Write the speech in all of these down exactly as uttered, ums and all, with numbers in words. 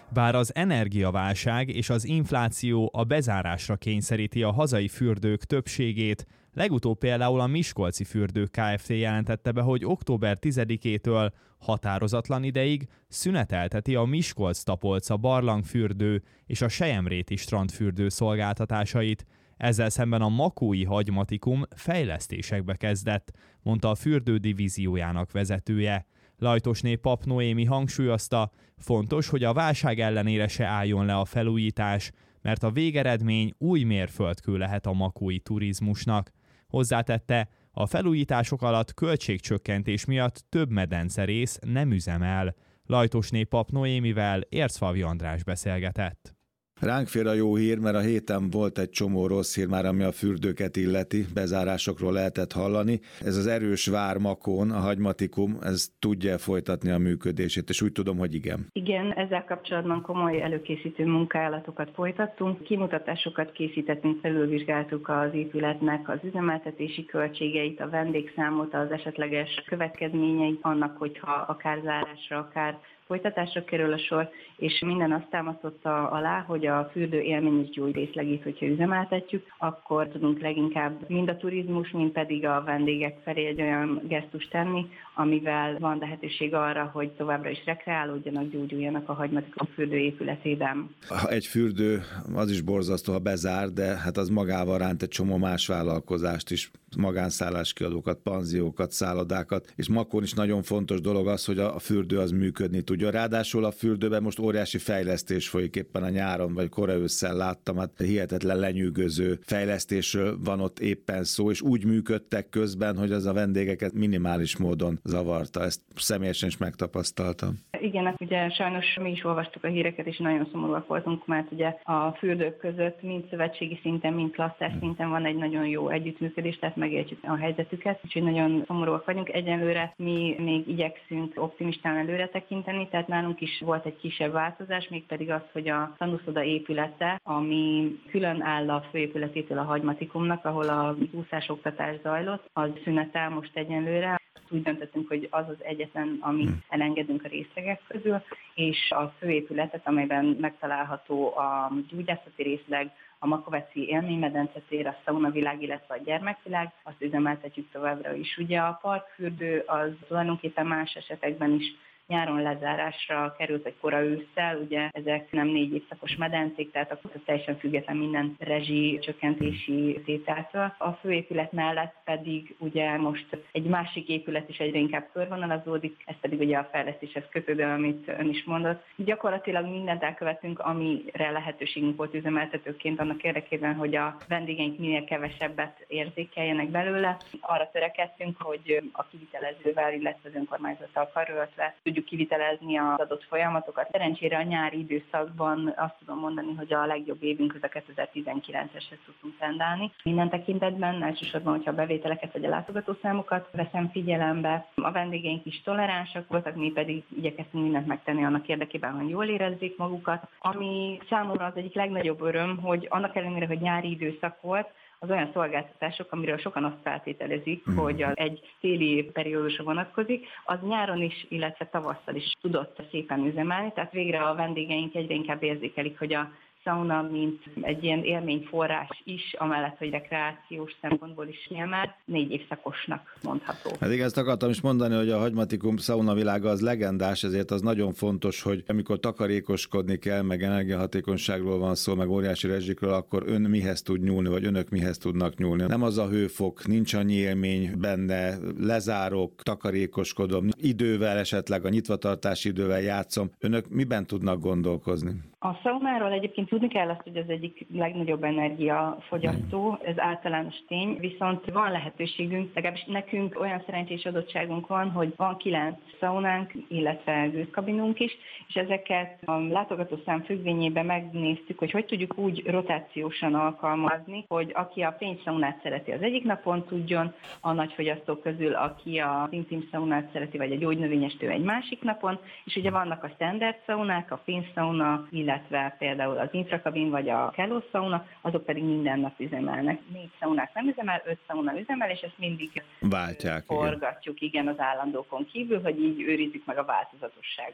Bár az energiaválság és az infláció a bezárásra kényszeríti a hazai fürdők többségét, legutóbb például a Miskolci Fürdők Kft. Jelentette be, hogy október tizedikétől határozatlan ideig szünetelteti a Miskolc-Tapolca barlangfürdő és a Selyemréti strandfürdő szolgáltatásait. Ezzel szemben a Makói Hagymatikum fejlesztésekbe kezdett, mondta a fürdő divíziójának vezetője. Lajtosné Pap Noémi hangsúlyozta, fontos, hogy a válság ellenére se álljon le a felújítás, mert a végeredmény új mérföldkő lehet a makói turizmusnak. Hozzátette, a felújítások alatt költségcsökkentés miatt több medencerész nem üzemel. Lajtosné Pap Noémivel Ércfalvi András beszélgetett. Ránk fér a jó hír, mert a héten volt egy csomó rossz hír már, ami a fürdőket illeti, bezárásokról lehetett hallani. Ez az erős vár Makón, a Hagymatikum, ez tudja folytatni a működését, és úgy tudom, hogy igen. Igen, ezzel kapcsolatban komoly előkészítő munkálatokat folytattunk, kimutatásokat készítettünk, felülvizsgáltuk az épületnek az üzemeltetési költségeit, a vendégszámot, az esetleges következményeit annak, hogyha akár zárásra, akár folytatásra kerül a sor, és minden azt támasztotta alá, hogy a fürdő élmény és gyógyrészlegét, hogyha üzemeltetjük, akkor tudunk leginkább mind a turizmus, mind pedig a vendégek felé egy olyan gesztust tenni, amivel van lehetőség arra, hogy továbbra is rekreálódjanak, gyógyuljanak a Hagymatikum fürdőépületében. Egy fürdő az is borzasztó, ha bezár, de hát az magával ránt egy csomó más vállalkozást is, magánszálláskiadókat, panziókat, szállodákat, és Makón is nagyon fontos dolog az, hogy a fürdő az működni tudja. Ráadásul a fürdőben most óriási fejlesztés folyik, éppen a nyáron, vagy kora ősszel láttam, hát hihetetlen lenyűgöző fejlesztésről van ott éppen szó, és úgy működtek közben, hogy az a vendégeket minimális módon zavarta. Ezt személyesen is megtapasztaltam. Igen, ugye sajnos mi is olvastuk a híreket, és nagyon szomorúak voltunk, mert ugye a fürdők között mind szövetségi szinten, mind klaszter szinten van egy nagyon jó együttműködés, tehát megértjük a helyzetüket, úgyhogy nagyon szomorúak vagyunk. Egyenlőre mi még igyekszünk optimistán előre tekinteni, tehát nálunk is volt egy kisebb változás, mégpedig az, hogy a tanúszoda épülete, ami külön áll a főépületétől a Hagymatikumnak, ahol a úszásoktatás zajlott, az szünetel most egyenlőre. Úgy döntöttünk, hogy az az egyetlen, amit elengedünk a részlegek közül, és a főépületet, amelyben megtalálható a gyógyászati részleg, a Makoveci élménymedencetér, a szaunavilág, illetve a gyermekvilág, azt üzemeltetjük továbbra is. Ugye a parkfürdő az tulajdonképpen más esetekben is nyáron lezárásra került, vagy kora ősszel, ugye ezek nem négy évszakos medencék, tehát akkor teljesen független minden rezsi csökkentési tételtől. A főépület mellett pedig ugye most egy másik épület is egyre inkább körvonalazódik, ez pedig ugye a fejlesztéshez kötődő, amit ön is mondott. Gyakorlatilag mindent elkövettünk, amire lehetőségünk volt üzemeltetőként annak érdekében, hogy a vendégeink minél kevesebbet érzékeljenek belőle. Arra törekedtünk, hogy a kivitelezővel, illetve az önkormányzattal karöltve tudjuk kivitelezni az adott folyamatokat. Szerencsére a nyári időszakban azt tudom mondani, hogy a legjobb évünk az a kétezer-tizenkilenceshez tudtunk tendálni. Minden tekintetben, elsősorban, hogyha a bevételeket vagy a látogatószámokat veszem figyelembe, a vendégeink is toleránsak voltak, mi pedig igyekeztünk mindent megtenni annak érdekében, hogy jól érezzék magukat. Ami számomra az egyik legnagyobb öröm, hogy annak ellenére, hogy nyári időszak volt, az olyan szolgáltatások, amiről sokan azt feltételezik, mm. hogy az egy téli periódusra vonatkozik, az nyáron is, illetve tavasszal is tudott szépen üzemelni, tehát végre a vendégeink egyre inkább érzékelik, hogy a szauna, mint egy ilyen élményforrás is, amellett, hogy rekreációs szempontból is kiemelt, négy évszakosnak mondható. Hát igen, ezt akartam is mondani, hogy a Hagymatikum szaunavilága az legendás, ezért az nagyon fontos, hogy amikor takarékoskodni kell, meg energiahatékonyságról van szó, meg óriási rezsikről, akkor ön mihez tud nyúlni, vagy önök mihez tudnak nyúlni. Nem az a hőfok, nincs annyi élmény benne, lezárok, takarékoskodom, idővel esetleg a nyitvatartási idővel játszom. Önök miben tudnak gondolkozni? A szaunáról egyébként tudni kell azt, hogy az egyik legnagyobb energiafogyasztó, ez általános tény, viszont van lehetőségünk, legalábbis nekünk olyan szerencsés adottságunk van, hogy van kilenc szaunánk, illetve gőzkabinunk is, és ezeket a látogatószám függvényében megnéztük, hogy hogy tudjuk úgy rotációsan alkalmazni, hogy aki a fényszaunát szereti, az egyik napon tudjon, a nagyfogyasztók közül, aki a intim szaunát szereti, vagy a gyógynövényestő egy másik napon, és ugye vannak a standard szaunák, a fényszauna, illetve például az infrakabin vagy a kelló szauna, azok pedig minden nap üzemelnek. Négy szaunák nem üzemel, öt szauna üzemel, és ezt mindig váltják, forgatjuk, igen. igen, az állandókon kívül, hogy így őrizzük meg a változatosságot.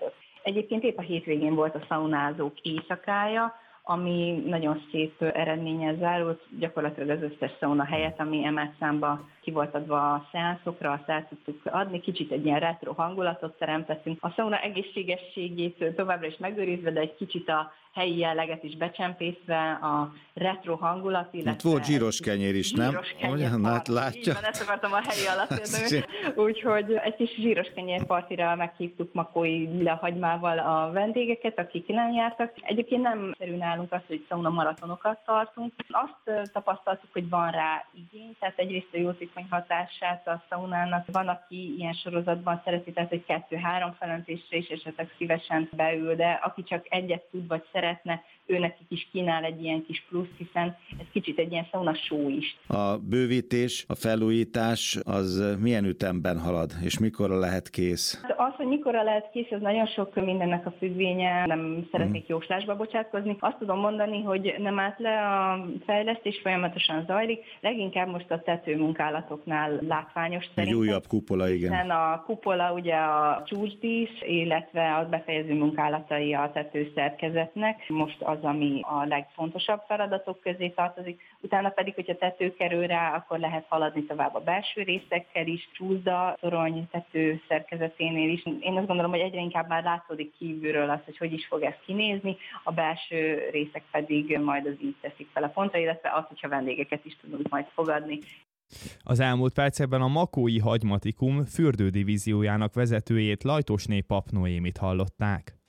Egyébként épp a hétvégén volt a szaunázók éjszakája, ami nagyon szép eredménnyel zárult, gyakorlatilag az összes szauna helyet, ami emelt számba ki volt adva a szeánszokra, azt el tudtuk adni, kicsit egy ilyen retro hangulatot teremtettünk. A szauna egészségességét továbbra is megőrizve, de egy kicsit a helyi jelleget is becsempészve, a retro hangulat, illetve... Itt volt zsíros kenyér is, nem? Zsíros kenyér hát látja. Így van, ezt akartam a helyi alatt érni. Úgyhogy egy kis zsíros kenyérpartira meghívtuk makói lilahagymával a vendégeket, akik nem jártak. Egyébként nem szerű nálunk az, hogy szauna maratonokat tartunk. Azt tapasztaltuk, hogy van rá igény, tehát egyrészt a jótékony hatását a szaunának. Van, aki ilyen sorozatban szereti, tehát egy kettő-három felöntésre is esetleg szívesen beül, de aki csak egyet tud, vagy szeretne, ő nekik is kínál egy ilyen kis plusz, hiszen ez kicsit egy ilyen sauna show is. A bővítés, a felújítás az milyen ütemben halad, és mikorra lehet kész? Az, hogy mikorra lehet kész, az nagyon sok mindennek a függvénye, nem szeretnék jóslásba bocsátkozni. Azt tudom mondani, hogy nem állt le a fejlesztés, folyamatosan zajlik, leginkább most a tetőmunkálatoknál látványos szerintem. Egy újabb kupola, igen. Hiszen a kupola ugye a csúcsdísz, illetve az befejező munkálatai a tetőszerkezetnek. Most az, ami a legfontosabb feladatok közé tartozik. Utána pedig, hogyha tető kerül rá, akkor lehet haladni tovább a belső részekkel is, csúszda, torony, tető szerkezeténél is. Én azt gondolom, hogy egyre inkább már látszódik kívülről az, hogy hogy is fog ez kinézni, a belső részek pedig majd az így teszik fel a pontra, illetve az, hogyha vendégeket is tudunk majd fogadni. Az elmúlt percekben a Makói Hagymatikum fürdődivíziójának vezetőjét, Lajtosné Pap Noémit hallották.